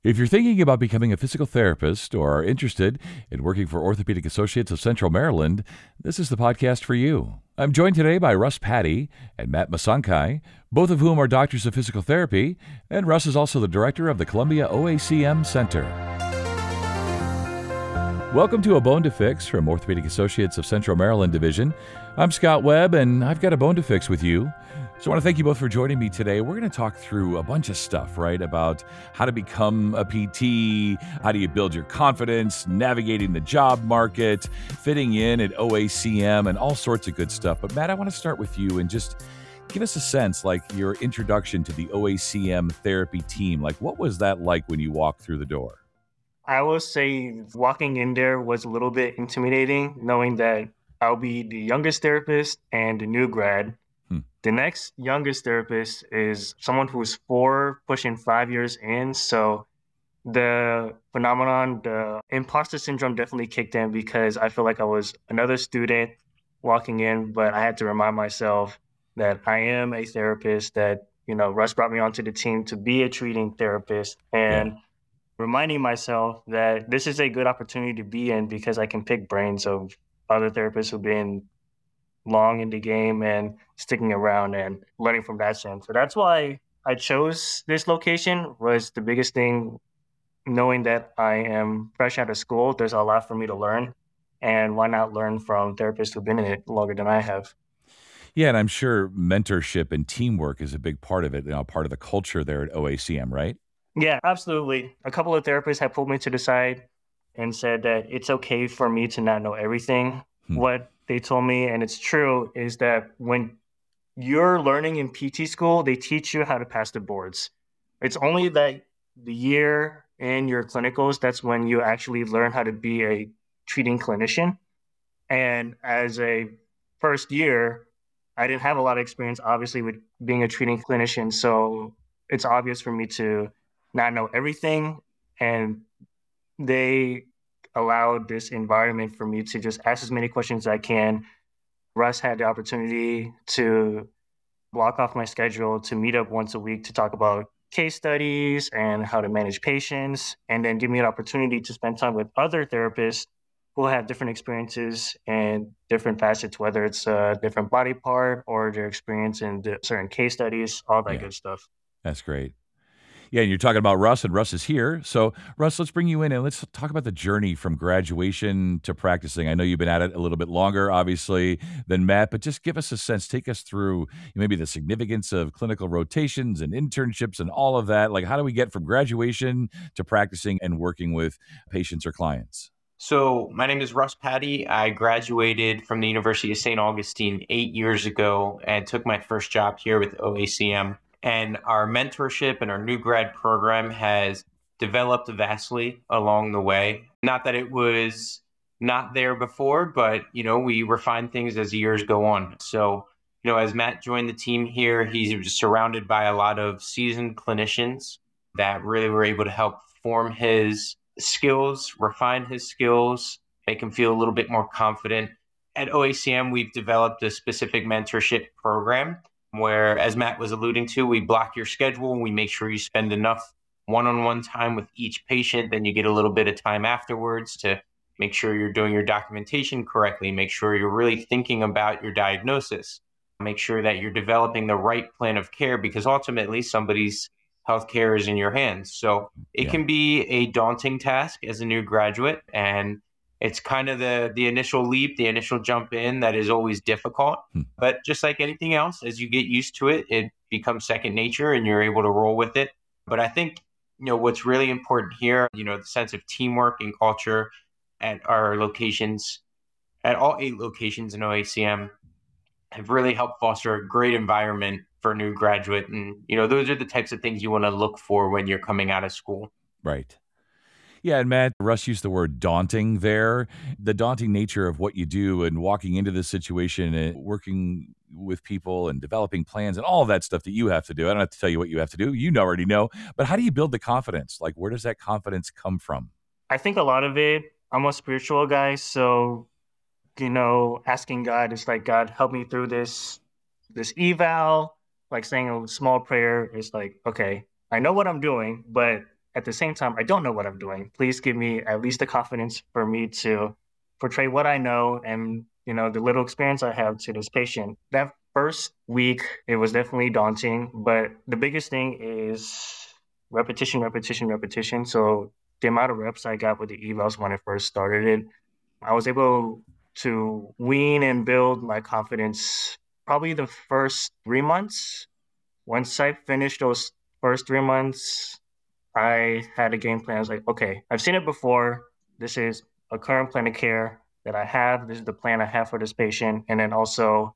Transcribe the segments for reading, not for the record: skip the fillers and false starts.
If you're thinking about becoming a physical therapist or are interested in working for Orthopedic Associates of Central Maryland, this is the podcast for you. I'm joined today by Russ Patty and Matt Masankai, both of whom are doctors of physical therapy, and Russ is also the director of the Columbia OACM Center. Welcome to A Bone to Fix from Orthopedic Associates of Central Maryland Division. I'm Scott Webb, and I've got a bone to fix with you. So I want to thank you both for joining me today. We're going to talk through a bunch of stuff, right, about how to become a PT, how do you build your confidence, navigating the job market, fitting in at OACM, and all sorts of good stuff. But Matt, I want to start with you and just give us a sense, like your introduction to the OACM therapy team. Like, what was that like when you walked through the door? I will say walking in there was a little bit intimidating, knowing that I'll be the youngest therapist and the new grad. The next youngest therapist is someone who's 4, pushing 5 years in. So the phenomenon, the imposter syndrome definitely kicked in because I feel like I was another student walking in, but I had to remind myself that I am a therapist, that, Russ brought me onto the team to be a treating therapist. Yeah. And reminding myself that this is a good opportunity to be in because I can pick brains of other therapists who've been long in the game and sticking around and learning from that sense. So that's why I chose this location. Was the biggest thing, knowing that I am fresh out of school. There's a lot for me to learn, and why not learn from therapists who've been in it longer than I have? Yeah, and I'm sure mentorship and teamwork is a big part of it, part of the culture there at OACM, right? Yeah, absolutely. A couple of therapists have pulled me to the side and said that it's okay for me to not know everything. Hmm. What they told me, and it's true, is that when you're learning in PT school, they teach you how to pass the boards. It's only that the year in your clinicals, that's when you actually learn how to be a treating clinician. And as a first year, I didn't have a lot of experience, obviously, with being a treating clinician. So it's obvious for me to not know everything. And they allowed this environment for me to just ask as many questions as I can. Russ had the opportunity to block off my schedule to meet up once a week to talk about case studies and how to manage patients, and then give me an opportunity to spend time with other therapists who have different experiences and different facets, whether it's a different body part or their experience in certain case studies, all that Yeah, good stuff. that's great. Yeah, and you're talking about Russ, and Russ is here. So, Russ, let's bring you in and let's talk about the journey from graduation to practicing. I know you've been at it a little bit longer, obviously, than Matt, but just give us a sense. Take us through maybe the significance of clinical rotations and internships and all of that. Like, how do we get from graduation to practicing and working with patients or clients? So my name is Russ Patty. I graduated from the University of St. Augustine 8 years ago and took my first job here with OACM. And our mentorship and our new grad program has developed vastly along the way. Not that it was not there before, but we refine things as years go on. So, as Matt joined the team here, he's surrounded by a lot of seasoned clinicians that really were able to help form his skills, refine his skills, make him feel a little bit more confident. At OACM, we've developed a specific mentorship program where, as Matt was alluding to, we block your schedule and we make sure you spend enough one-on-one time with each patient. Then you get a little bit of time afterwards to make sure you're doing your documentation correctly, make sure you're really thinking about your diagnosis, make sure that you're developing the right plan of care, because ultimately somebody's healthcare is in your hands. So it Yeah. can be a daunting task as a new graduate, and it's kind of the initial leap, the initial jump in that is always difficult. But just like anything else, as you get used to it, it becomes second nature and you're able to roll with it. But I think, what's really important here, the sense of teamwork and culture at our locations, at all 8 locations in OACM, have really helped foster a great environment for a new graduate. And, those are the types of things you want to look for when you're coming out of school. Right. Yeah, and Matt, Russ used the word daunting there. The daunting nature of what you do and walking into this situation and working with people and developing plans and all of that stuff that you have to do. I don't have to tell you what you have to do. You already know. But how do you build the confidence? Like, where does that confidence come from? I think a lot of it, I'm a spiritual guy, so asking God is like, God, help me through this eval. Like saying a small prayer is like, okay, I know what I'm doing, but at the same time, I don't know what I'm doing. Please give me at least the confidence for me to portray what I know and, the little experience I have to this patient. That first week, it was definitely daunting, but the biggest thing is repetition, repetition, repetition. So the amount of reps I got with the evals when I first started it, I was able to wean and build my confidence probably the first 3 months. Once I finished those first 3 months, I had a game plan. I was like, okay, I've seen it before. This is a current plan of care that I have. This is the plan I have for this patient. And then also,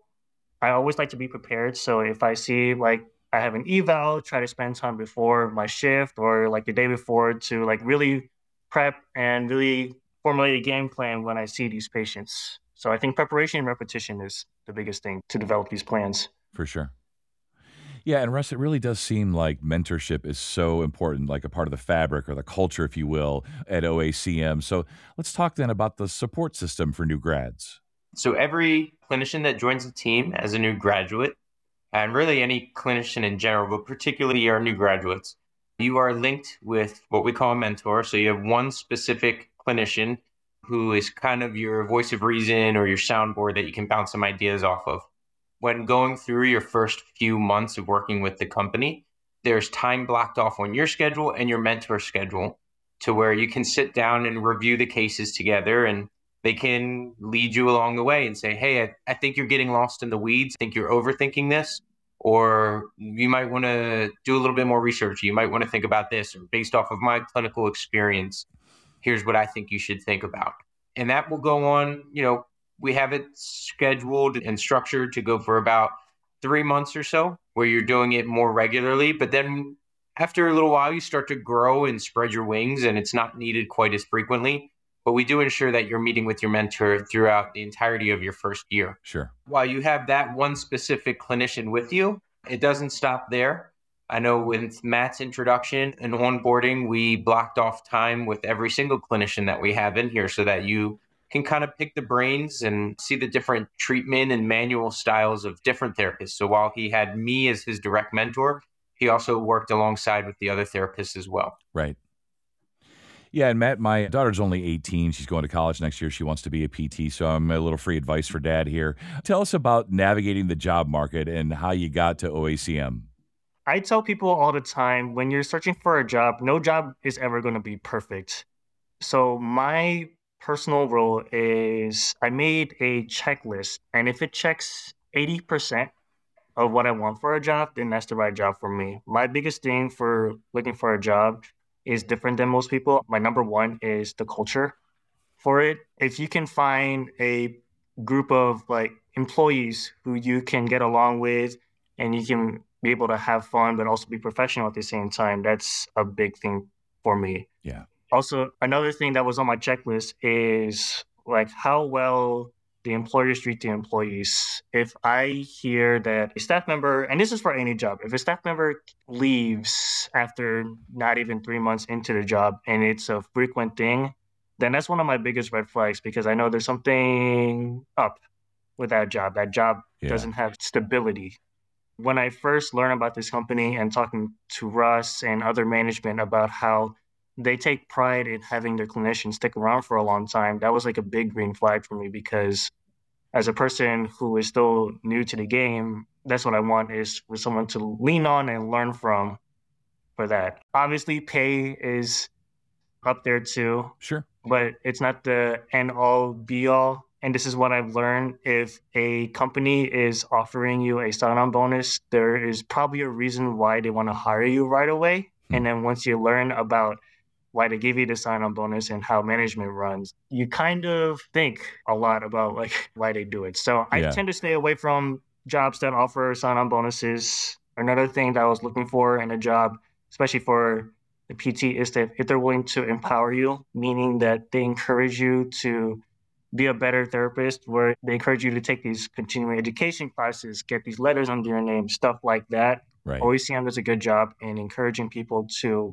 I always like to be prepared. So if I see like I have an eval, try to spend time before my shift or like the day before to like really prep and really formulate a game plan when I see these patients. So I think preparation and repetition is the biggest thing to develop these plans. For sure. Yeah, and Russ, it really does seem like mentorship is so important, like a part of the fabric or the culture, if you will, at OACM. So let's talk then about the support system for new grads. So every clinician that joins the team as a new graduate, and really any clinician in general, but particularly our new graduates, you are linked with what we call a mentor. So you have one specific clinician who is kind of your voice of reason or your soundboard that you can bounce some ideas off of. When going through your first few months of working with the company, there's time blocked off on your schedule and your mentor schedule to where you can sit down and review the cases together, and they can lead you along the way and say, hey, I think you're getting lost in the weeds. I think you're overthinking this, or you might want to do a little bit more research. You might want to think about this, or based off of my clinical experience, here's what I think you should think about. And that will go on, we have it scheduled and structured to go for about 3 months or so, where you're doing it more regularly. But then after a little while, you start to grow and spread your wings, and it's not needed quite as frequently. But we do ensure that you're meeting with your mentor throughout the entirety of your first year. Sure. While you have that one specific clinician with you, it doesn't stop there. I know with Matt's introduction and onboarding, we blocked off time with every single clinician that we have in here so that you can kind of pick the brains and see the different treatment and manual styles of different therapists. So while he had me as his direct mentor, he also worked alongside with the other therapists as well. Right. Yeah, and Matt, my daughter's only 18. She's going to college next year. She wants to be a PT, so I'm a little free advice for Dad here. Tell us about navigating the job market and how you got to OACM. I tell people all the time, when you're searching for a job, no job is ever going to be perfect. So my personal rule is I made a checklist, and if it checks 80% of what I want for a job, then that's the right job for me. My biggest thing for looking for a job is different than most people. My number one is the culture for it. If you can find a group of like employees who you can get along with and you can be able to have fun but also be professional at the same time, that's a big thing for me. Yeah. Also, another thing that was on my checklist is like how well the employers treat the employees. If I hear that a staff member, and this is for any job, if a staff member leaves after not even 3 months into the job and it's a frequent thing, then that's one of my biggest red flags because I know there's something up with that job. That job doesn't have stability. When I first learned about this company and talking to Russ and other management about how they take pride in having their clinicians stick around for a long time, that was like a big green flag for me because as a person who is still new to the game, that's what I want is for someone to lean on and learn from for that. Obviously, pay is up there too. Sure. But it's not the end all be all. And this is what I've learned. If a company is offering you a sign-on bonus, there is probably a reason why they want to hire you right away. And then once you learn about why they give you the sign-on bonus and how management runs, you kind of think a lot about like why they do it. So I tend to stay away from jobs that offer sign-on bonuses. Another thing that I was looking for in a job, especially for the PT, is that if they're willing to empower you, meaning that they encourage you to be a better therapist, where they encourage you to take these continuing education classes, get these letters under your name, stuff like that. Right. OACM does a good job in encouraging people to,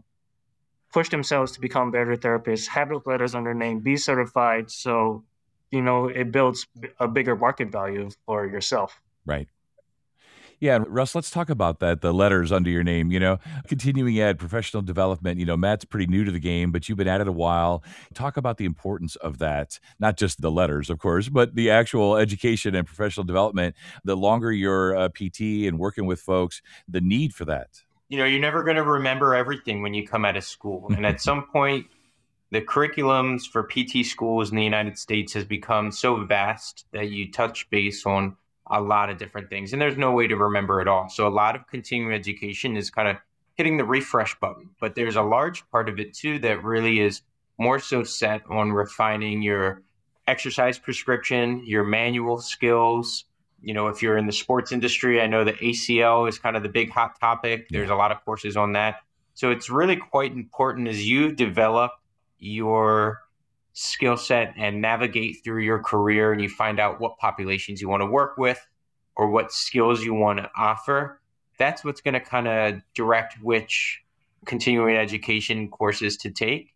push themselves to become better therapists, have those letters under their name, be certified. So, it builds a bigger market value for yourself. Right. Yeah, and Russ, let's talk about that, the letters under your name, continuing ed, professional development. Matt's pretty new to the game, but you've been at it a while. Talk about the importance of that, not just the letters, of course, but the actual education and professional development. The longer you're a PT and working with folks, the need for that. You're never going to remember everything when you come out of school. And at some point, the curriculums for PT schools in the United States has become so vast that you touch base on a lot of different things, and there's no way to remember it all. So a lot of continuing education is kind of hitting the refresh button, but there's a large part of it too that really is more so set on refining your exercise prescription, your manual skills. If you're in the sports industry, I know the ACL is kind of the big hot topic. There's a lot of courses on that. So it's really quite important as you develop your skill set and navigate through your career and you find out what populations you want to work with or what skills you want to offer. That's what's going to kind of direct which continuing education courses to take.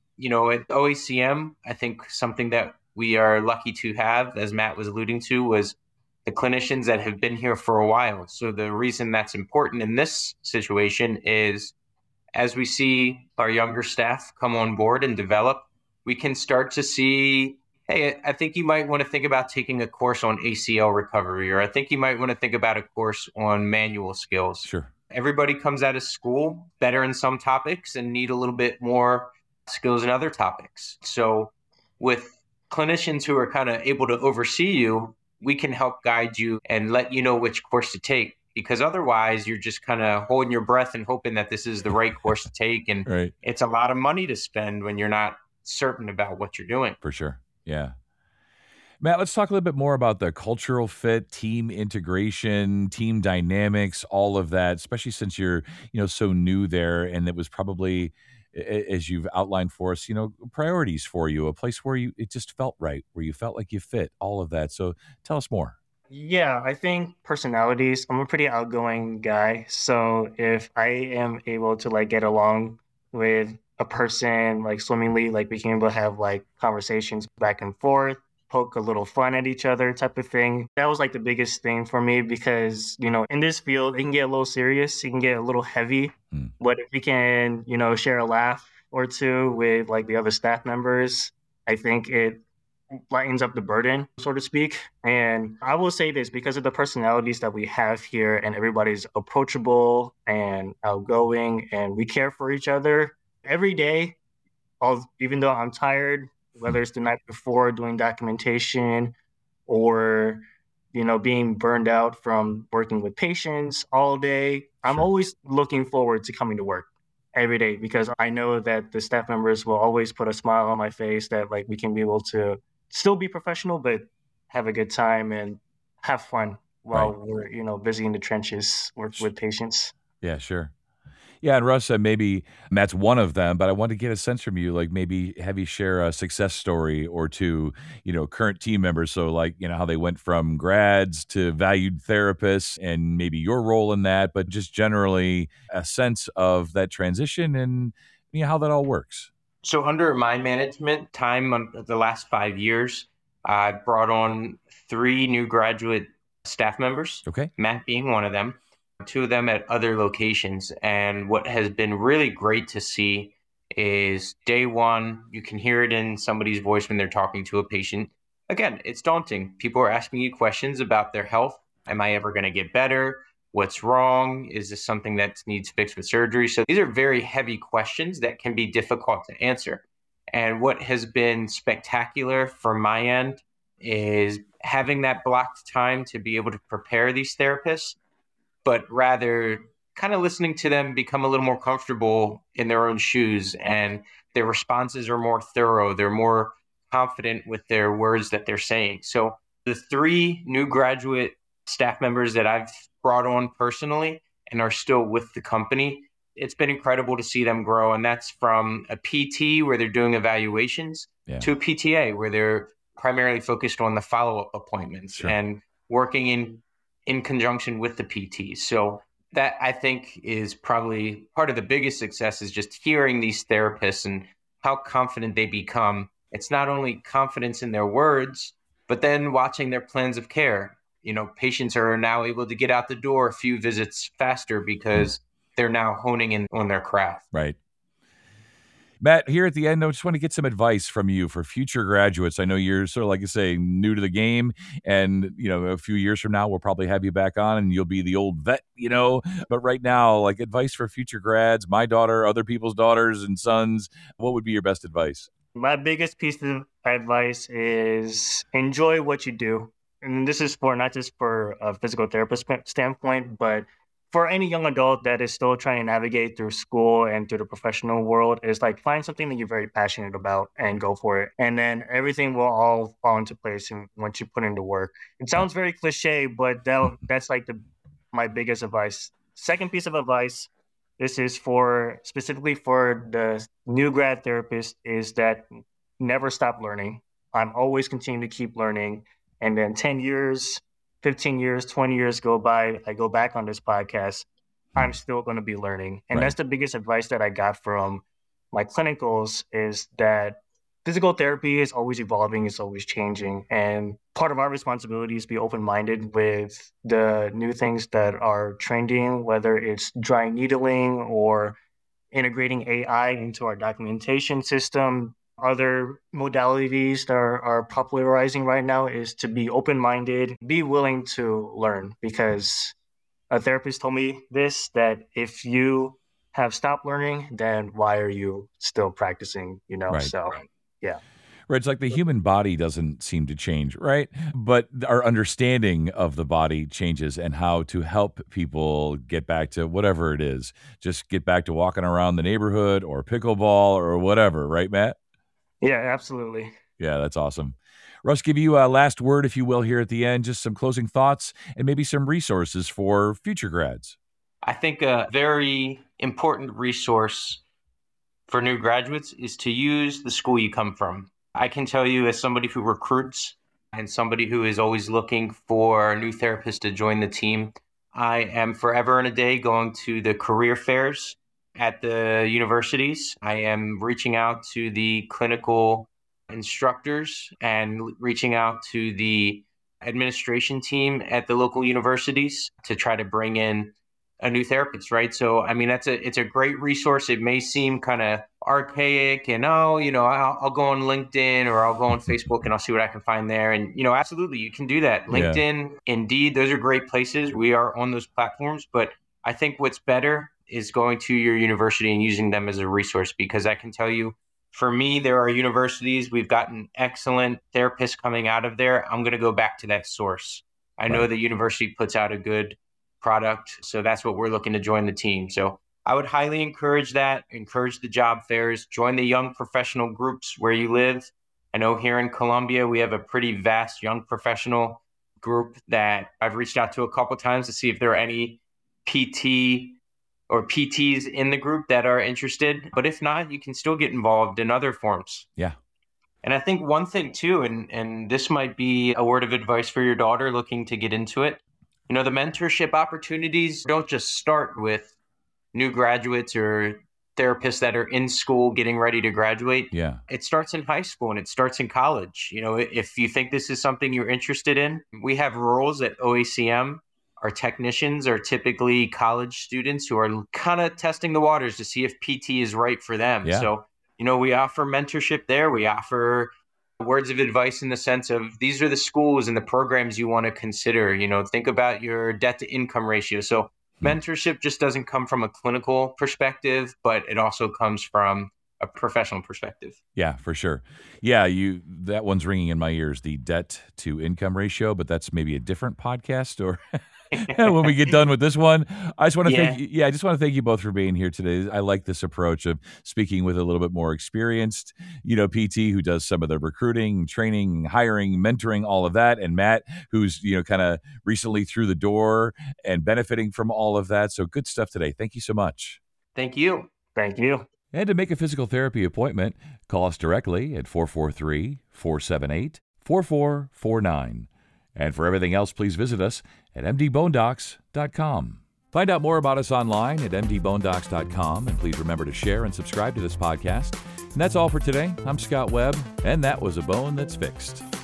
At OACM, I think something that we are lucky to have, as Matt was alluding to, was the clinicians that have been here for a while. So the reason that's important in this situation is as we see our younger staff come on board and develop, we can start to see, hey, I think you might want to think about taking a course on ACL recovery, or I think you might want to think about a course on manual skills. Sure. Everybody comes out of school better in some topics and need a little bit more skills in other topics. So with clinicians who are kind of able to oversee you, we can help guide you and let you know which course to take. Because otherwise, you're just kind of holding your breath and hoping that this is the right course to take. And Right. It's a lot of money to spend when you're not certain about what you're doing. For sure. Yeah. Matt, let's talk a little bit more about the cultural fit, team integration, team dynamics, all of that, especially since you're, so new there. And it was probably, as you've outlined for us, priorities for you, a place where it just felt right, where you felt like you fit, all of that. So tell us more. Yeah, I think personalities, I'm a pretty outgoing guy. So if I am able to like get along with a person like swimmingly, like we can able to have like conversations back and forth, poke a little fun at each other type of thing. That was like the biggest thing for me because, in this field, it can get a little serious, it can get a little heavy. But if we can, share a laugh or two with like the other staff members, I think it lightens up the burden, so to speak. And I will say this because of the personalities that we have here, and everybody's approachable and outgoing, and we care for each other every day. Even though I'm tired, whether it's the night before doing documentation or being burned out from working with patients all day, I'm Sure. always looking forward to coming to work every day because I know that the staff members will always put a smile on my face that like we can be able to still be professional, but have a good time and have fun while Right. we're, busy in the trenches with patients. Yeah, sure. Yeah, and Russ, maybe Matt's one of them, but I want to get a sense from you, like maybe have you share a success story or two, current team members. So like, how they went from grads to valued therapists and maybe your role in that, but just generally a sense of that transition and how that all works. So under my management time on the last 5 years, I brought on 3 new graduate staff members, Okay. Matt being one of them, 2 of them at other locations. And what has been really great to see is day one, you can hear it in somebody's voice when they're talking to a patient. Again, it's daunting. People are asking you questions about their health. Am I ever going to get better? What's wrong? Is this something that needs fixed with surgery? So these are very heavy questions that can be difficult to answer. And what has been spectacular from my end is having that blocked time to be able to prepare these therapists, but rather kind of listening to them become a little more comfortable in their own shoes, and their responses are more thorough. They're more confident with their words that they're saying. So the 3 new graduate staff members that I've brought on personally and are still with the company, it's been incredible to see them grow. And that's from a PT where they're doing evaluations to a PTA where they're primarily focused on the follow-up appointments. Sure. And working in conjunction with the PTs. So that I think is probably part of the biggest success is just hearing these therapists and how confident they become. It's not only confidence in their words, but then watching their plans of care. patients are now able to get out the door a few visits faster because they're now honing in on their craft. Right. Matt, here at the end, I just want to get some advice from you for future graduates. I know you're sort of, like you say, new to the game, and, a few years from now, we'll probably have you back on and you'll be the old vet, but right now, like, advice for future grads, my daughter, other people's daughters and sons, what would be your best advice? My biggest piece of advice is enjoy what you do. And this is not just for a physical therapist standpoint, but for any young adult that is still trying to navigate through school and through the professional world, is like find something that you're very passionate about and go for it. And then everything will all fall into place once you put into work. It sounds very cliche, but that's like my biggest advice. Second piece of advice, this is specifically for the new grad therapist, is that never stop learning. I'm always continuing to keep learning. And then 10 years, 15 years, 20 years go by, I go back on this podcast, I'm still going to be learning. And That's the biggest advice that I got from my clinicals, is that physical therapy is always evolving, it's always changing. And part of our responsibility is to be open-minded with the new things that are trending, whether it's dry needling or integrating AI into our documentation system. Other modalities that are popularizing right now is to be open-minded, be willing to learn, because a therapist told me that if you have stopped learning, then why are you still practicing, Right. So, yeah. Right. It's like the human body doesn't seem to change, right? But our understanding of the body changes, and how to help people get back to whatever it is. Just get back to walking around the neighborhood or pickleball or whatever, right, Matt? Yeah, absolutely. Yeah, that's awesome. Russ, give you a last word, if you will, here at the end, just some closing thoughts and maybe some resources for future grads. I think a very important resource for new graduates is to use the school you come from. I can tell you, as somebody who recruits and somebody who is always looking for a new therapist to join the team, I am forever and a day going to the career fairs at the universities. I am reaching out to the clinical instructors and reaching out to the administration team at the local universities to try to bring in a new therapist, right? So, I mean, it's a great resource. It may seem kind of archaic and, I'll go on LinkedIn or I'll go on Facebook and I'll see what I can find there. And, absolutely, you can do that. LinkedIn, Indeed, those are great places. We are on those platforms. But I think what's better is going to your university and using them as a resource, because I can tell you, for me, there are universities, we've gotten excellent therapists coming out of there. I'm going to go back to that source. I know the university puts out a good product, so that's what we're looking to join the team. So I would highly encourage the job fairs, join the young professional groups where you live. I know here in Columbia, we have a pretty vast young professional group that I've reached out to a couple of times to see if there are any PT or PTs in the group that are interested. But if not, you can still get involved in other forms. Yeah. And I think one thing too, and this might be a word of advice for your daughter looking to get into it, the mentorship opportunities don't just start with new graduates or therapists that are in school getting ready to graduate. Yeah. It starts in high school and it starts in college. If you think this is something you're interested in, we have roles at OACM. Our technicians are typically college students who are kind of testing the waters to see if PT is right for them. Yeah. So, we offer mentorship there. We offer words of advice in the sense of, these are the schools and the programs you want to consider. Think about your debt to income ratio. So mentorship just doesn't come from a clinical perspective, but it also comes from a professional perspective. Yeah, for sure. Yeah, that one's ringing in my ears, the debt to income ratio, but that's maybe a different podcast or when we get done with this one. I just want to thank you both for being here today. I like this approach of speaking with a little bit more experienced, PT who does some of the recruiting, training, hiring, mentoring, all of that, and Matt who's, kind of recently through the door and benefiting from all of that. So good stuff today. Thank you so much. Thank you. Thank you. And to make a physical therapy appointment, call us directly at 443-478-4449. And for everything else, please visit us at mdbonedocs.com. Find out more about us online at mdbonedocs.com, and please remember to share and subscribe to this podcast. And that's all for today. I'm Scott Webb, and that was A Bone That's Fixed.